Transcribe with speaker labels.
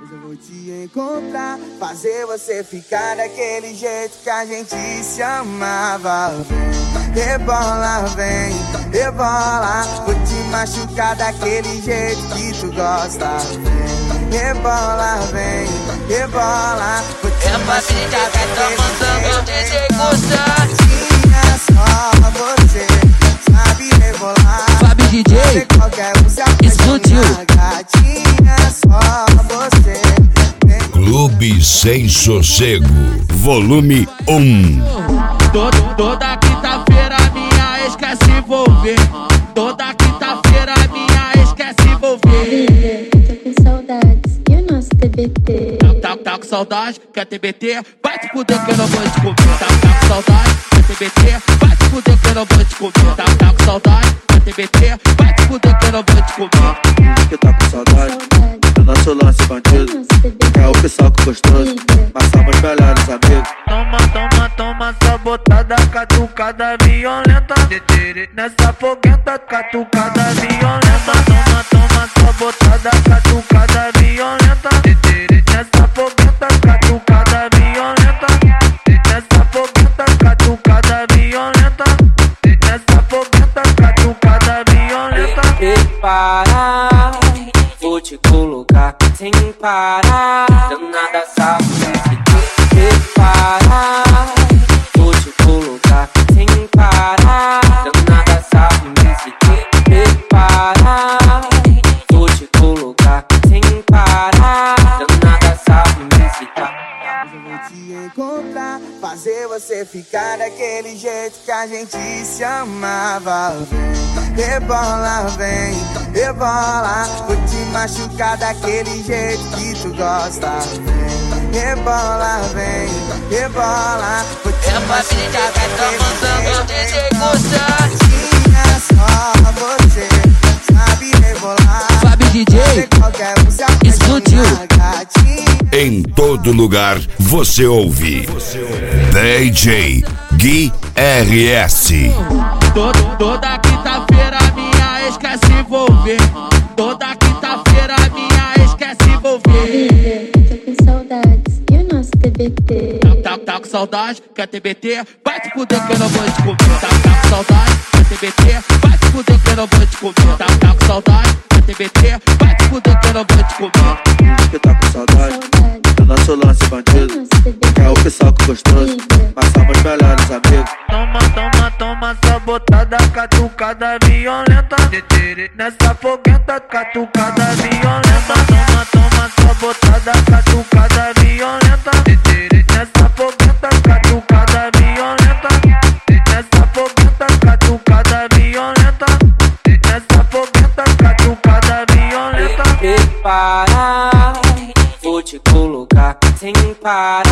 Speaker 1: Eu vou te encontrar, fazer você ficar daquele jeito que a gente se amava. Vem, rebola, vou te machucar daquele jeito que tu gosta. Vem, rebola, vou te machucar daquele jeito que gosta. Só você sabe rebolar.
Speaker 2: Fábio DJ explodiu.
Speaker 1: Só você.
Speaker 3: Clube Sem Sossego, volume 1.
Speaker 2: Toda quinta-feira minha ex quer se envolver. Toda quinta-feira minha ex quer se envolver.
Speaker 4: Tô com saudades e o nosso TBT.
Speaker 2: Tá com saudade, quer TBT? Vai te fuder que eu não vou te comer. Tá com saudade, quer TBT? Vai te fuder que eu não vou te comer. Tá com saudade, quer TBT? Vai te fuder que eu não vou te comer.
Speaker 5: Que tá com saudade do nosso lance bandido. É o pessoal que gostoso, mas somos melhores amigos. Toma, sabotada, catucada violenta. Nessa foguenta, catucada violenta. Toma, sabotada, catucada violenta. Nessa foguenta, catucada violenta. Nessa foguenta, catucada violenta. Nessa foguenta, catucada violenta.
Speaker 6: Prepara, vou te colocar sem parar. Danada sabe se prepara, vou te colocar sem parar. Danada sabe se prepara, vou te colocar sem parar. Danada sabe se
Speaker 1: Eu vou te encontrar, fazer você ficar daquele jeito que a gente se amava. Vem, rebola, vou te machucar daquele jeito que tu gosta. Vem, rebola, vou te machucar daquele jeito que gosta. Só você sabe rebolar.
Speaker 2: Fábio DJ explodiu.
Speaker 3: Em todo lugar você ouve DJ Gui RS.
Speaker 2: Toda quinta-feira minha ex quer se envolver. Toda quinta-feira minha ex quer se envolver.
Speaker 4: Tô com saudades e o nosso TBT.
Speaker 2: Tá com saudade, quer TBT? Vai te fuder que eu não vou te comer. Tá com saudade, quer TBT? Vai te fuder que eu não vou te comer. Tá com saudade, quer TBT? Vai te fuder que eu não vou te comer.
Speaker 5: Que tá com saudade do nosso lance bandido. É o pessoal que gostoso, mas somos melhores amigos. Toma, sabotada, catucada violenta. Nessa foguenta, catucada violenta. Toma, sabotada, catucada violenta. Nessa foguenta, catucada violenta. Nessa foguenta, catucada violenta. Nessa foguenta, catucada violenta.
Speaker 6: prepara, vou te colocar sem parar.